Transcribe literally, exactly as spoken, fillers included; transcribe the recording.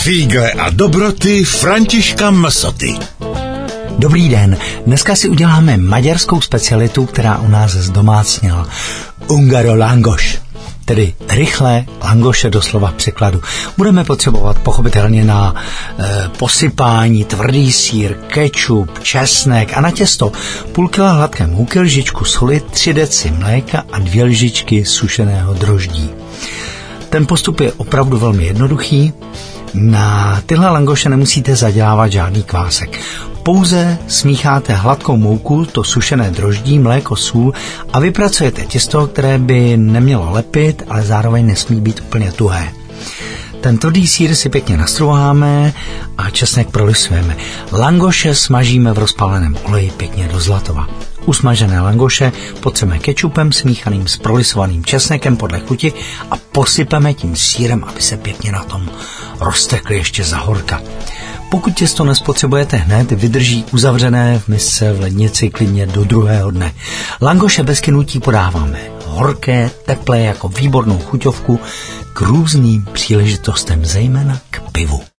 Fígle a dobroty Františka Msoty. Dobrý den, dneska si uděláme maďarskou specialitu, která u nás zdomácněla. Ungaro langoš, tedy rychlé langoše doslova v překladu. Budeme potřebovat pochopitelně na e, posypání tvrdý sýr, kečup, česnek a na těsto půl kila hladké mouky, lžičku soli, tři deci mléka a dvě lžičky sušeného droždí. Ten postup je opravdu velmi jednoduchý. Na tyhle langoše nemusíte zadělávat žádný kvásek. Pouze smícháte hladkou mouku, to sušené droždí, mléko, sůl a vypracujete těsto, které by nemělo lepit, ale zároveň nesmí být úplně tuhé. Ten tvrdý sýr si pěkně nastruháme a česnek prolisujeme. Langoše smažíme v rozpáleném oleji pěkně do zlatova. Usmažené langoše potřeme kečupem smíchaným s prolisovaným česnekem podle chuti a posypeme tím sýrem, aby se pěkně na tom roztekly ještě za horka. Pokud těsto nespotřebujete hned, vydrží uzavřené v misce v lednici klidně do druhého dne. Langoše bez kynutí podáváme horké, teplé jako výbornou chuťovku k různým příležitostem, zejména k pivu.